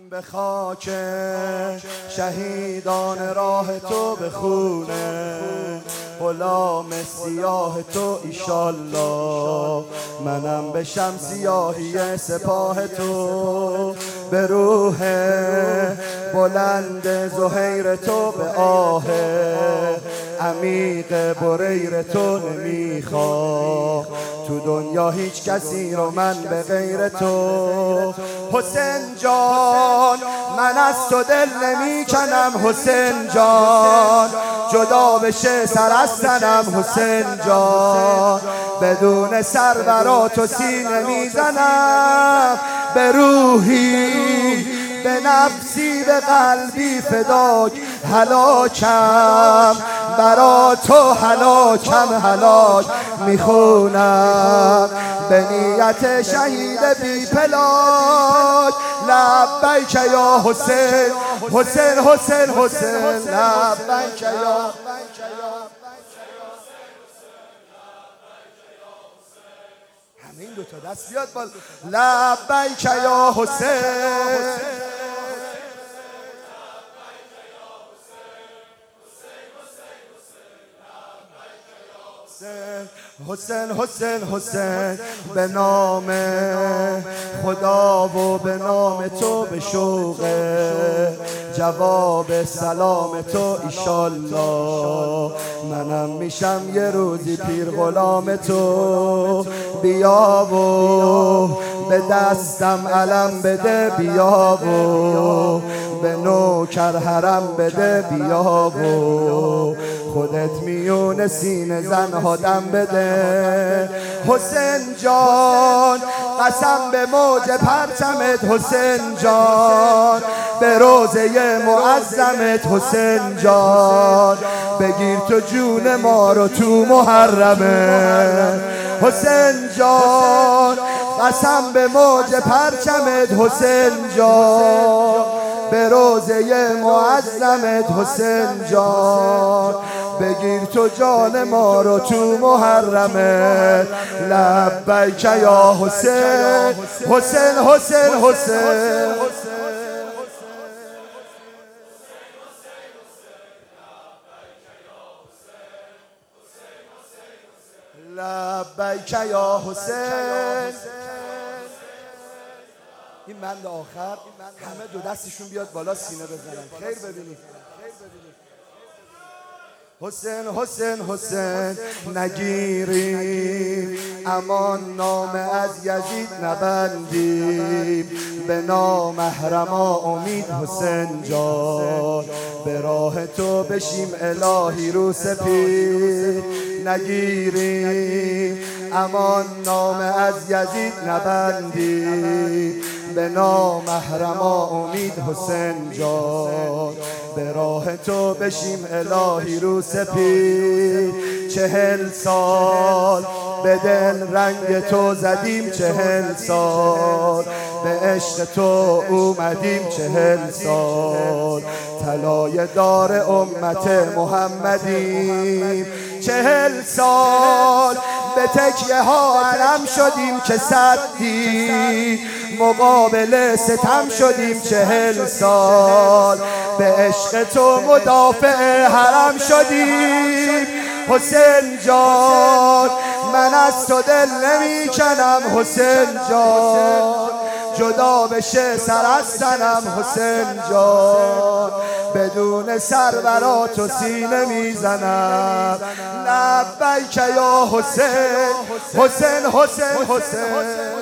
به خاک شهیدان راه تو بخونه، غلام سیاه تو ایشالله. منم بشم سیاهی سپاه تو، به روح بلند زهیر تو، به آه عمیق بریر تو نمیخوام تو دنیا هیچ کسی رو من به غیر تو. حسین جان من از تو دل نمی کنم، حسین جان جدا بشه سر از تنم، حسین جان بدون سر برا تو سینه میزنم، به روحی به نفسی به قلبی فداک، هلاکم برا تو، هلاک میخونم به نیت شهید بی پلاک. لبیک یا حسین، حسین حسین حسین، لبیک یا همین دوتا دست بیاد بالا. لبیک یا حسین، حسین حسین حسین، به نام خدا و به نام تو، به شوق جواب سلام تو ایشالله. منم میشم یه روزی پیر غلام تو، بیا و به دستم علم بده، بیا و به نوکر حرم بده، بیا و خودت میون سینه زنها دم بده. حسین جان قسم به موج پرچمت، حسین جان به روزه معظمت، حسین جان بگیر تو جون ما رو تو محرمه. حسین جان قسم به موج پرچمت، حسین جان به روزه معظمت، حسین جان بگیر تو جان ما رو تو محرمت. لبیک یا حسین، حسین حسین حسین، لبیک یا حسین. این بند آخر همه دو دستشون بیاد بالا سینه بزنن، خیر ببینید. حسین حسین حسین نگیریم امان نام از یزید نبندیم، به نامحرما امید حسین جان، به راه تو بشیم الهی رو سپید. نگیریم امان نام از یزید نبندیم، به نامحرما امید حسین جان، به راه تو بشیم الهی رو سپید. 40 سال به دل رنگ تو زدیم، 40 سال به عشق تو اومدیم، 40 سال طلای دار امت محمدیم. 40 سال به تکیه ها علم شدیم که صدی مقابل ستم شدیم، 40 سال به عشق تو مدافع حرم شدیم. حسین جان من از تو دل نمی کنم، حسین جان جدا بشه سر از تنم، حسین جان بدون سر برا تو سینه میزنم. لبیک یا حسین، حسین حسین حسین.